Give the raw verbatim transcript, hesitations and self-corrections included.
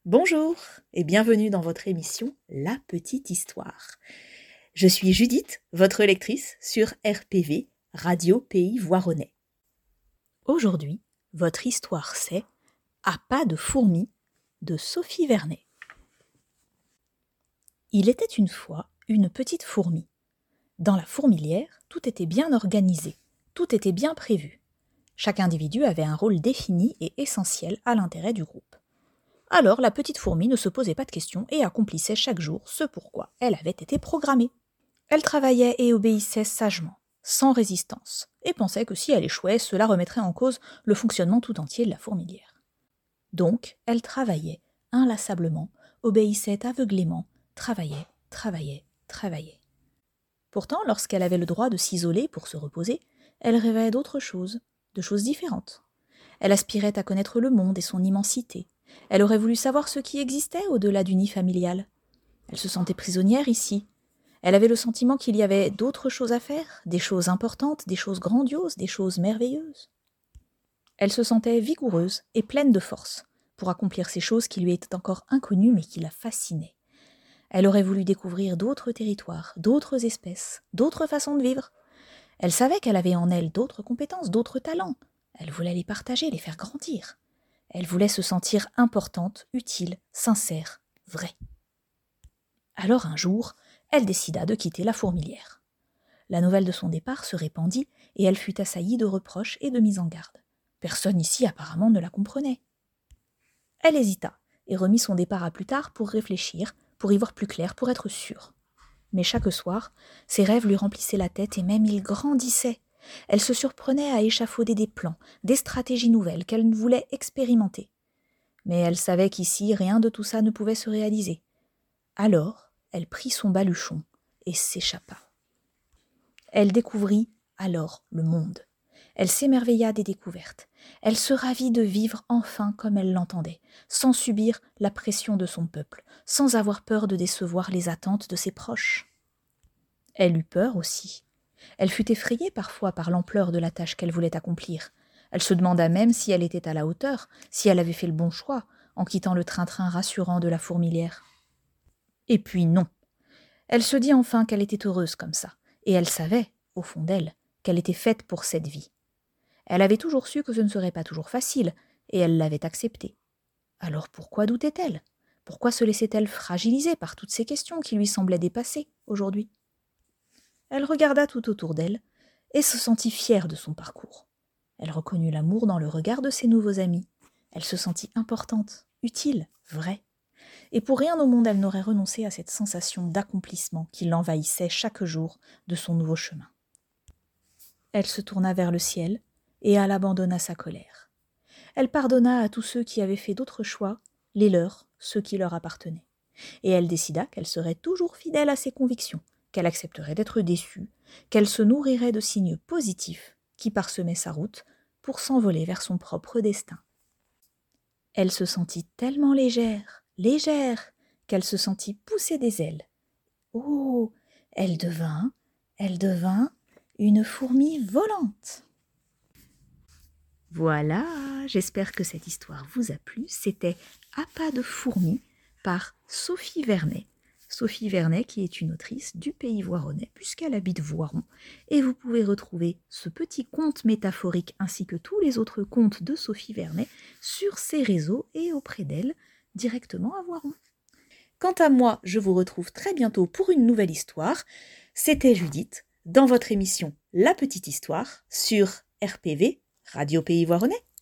Bonjour et bienvenue dans votre émission La Petite Histoire. Je suis Judith, votre lectrice sur R P V, Radio Pays Voironnais. Aujourd'hui, votre histoire c'est À pas de fourmis de Sophie Vernet. Il était une fois une petite fourmi. Dans la fourmilière, tout était bien organisé, tout était bien prévu. Chaque individu avait un rôle défini et essentiel à l'intérêt du groupe. Alors la petite fourmi ne se posait pas de questions et accomplissait chaque jour ce pourquoi elle avait été programmée. Elle travaillait et obéissait sagement, sans résistance, et pensait que si elle échouait, cela remettrait en cause le fonctionnement tout entier de la fourmilière. Donc, elle travaillait inlassablement, obéissait aveuglément, travaillait, travaillait, travaillait. Pourtant, lorsqu'elle avait le droit de s'isoler pour se reposer, elle rêvait d'autres choses, de choses différentes. Elle aspirait à connaître le monde et son immensité. Elle aurait voulu savoir ce qui existait au-delà du nid familial. Elle se sentait prisonnière ici. Elle avait le sentiment qu'il y avait d'autres choses à faire, des choses importantes, des choses grandioses, des choses merveilleuses. Elle se sentait vigoureuse et pleine de force pour accomplir ces choses qui lui étaient encore inconnues mais qui la fascinaient. Elle aurait voulu découvrir d'autres territoires, d'autres espèces, d'autres façons de vivre. Elle savait qu'elle avait en elle d'autres compétences, d'autres talents. Elle voulait les partager, les faire grandir. Elle voulait se sentir importante, utile, sincère, vraie. Alors un jour, elle décida de quitter la fourmilière. La nouvelle de son départ se répandit et elle fut assaillie de reproches et de mises en garde. Personne ici apparemment ne la comprenait. Elle hésita et remit son départ à plus tard pour réfléchir, pour y voir plus clair, pour être sûre. Mais chaque soir, ses rêves lui remplissaient la tête et même ils grandissaient. Elle se surprenait à échafauder des plans, des stratégies nouvelles qu'elle voulait expérimenter. Mais elle savait qu'ici, rien de tout ça ne pouvait se réaliser. Alors, elle prit son baluchon et s'échappa. Elle découvrit alors le monde. Elle s'émerveilla des découvertes. Elle se ravit de vivre enfin comme elle l'entendait, sans subir la pression de son peuple, sans avoir peur de décevoir les attentes de ses proches. Elle eut peur aussi. Elle fut effrayée parfois par l'ampleur de la tâche qu'elle voulait accomplir. Elle se demanda même si elle était à la hauteur, si elle avait fait le bon choix, en quittant le train-train rassurant de la fourmilière. Et puis non. Elle se dit enfin qu'elle était heureuse comme ça, et elle savait, au fond d'elle, qu'elle était faite pour cette vie. Elle avait toujours su que ce ne serait pas toujours facile, et elle l'avait accepté. Alors pourquoi doutait-elle ? Pourquoi se laissait-elle fragiliser par toutes ces questions qui lui semblaient dépassées aujourd'hui ? Elle regarda tout autour d'elle et se sentit fière de son parcours. Elle reconnut l'amour dans le regard de ses nouveaux amis. Elle se sentit importante, utile, vraie. Et pour rien au monde elle n'aurait renoncé à cette sensation d'accomplissement qui l'envahissait chaque jour de son nouveau chemin. Elle se tourna vers le ciel et elle abandonna sa colère. Elle pardonna à tous ceux qui avaient fait d'autres choix, les leurs, ceux qui leur appartenaient. Et elle décida qu'elle serait toujours fidèle à ses convictions, qu'elle accepterait d'être déçue, qu'elle se nourrirait de signes positifs qui parsemaient sa route pour s'envoler vers son propre destin. Elle se sentit tellement légère, légère, qu'elle se sentit pousser des ailes. Oh, elle devint, elle devint une fourmi volante. Voilà, j'espère que cette histoire vous a plu. C'était À pas de fourmis par Sophie Vernet. Sophie Vernet qui est une autrice du Pays Voironnais puisqu'elle habite Voiron. Et vous pouvez retrouver ce petit conte métaphorique ainsi que tous les autres contes de Sophie Vernet sur ses réseaux et auprès d'elle directement à Voiron. Quant à moi, je vous retrouve très bientôt pour une nouvelle histoire. C'était Judith dans votre émission La Petite Histoire sur R P V, Radio Pays Voironnais.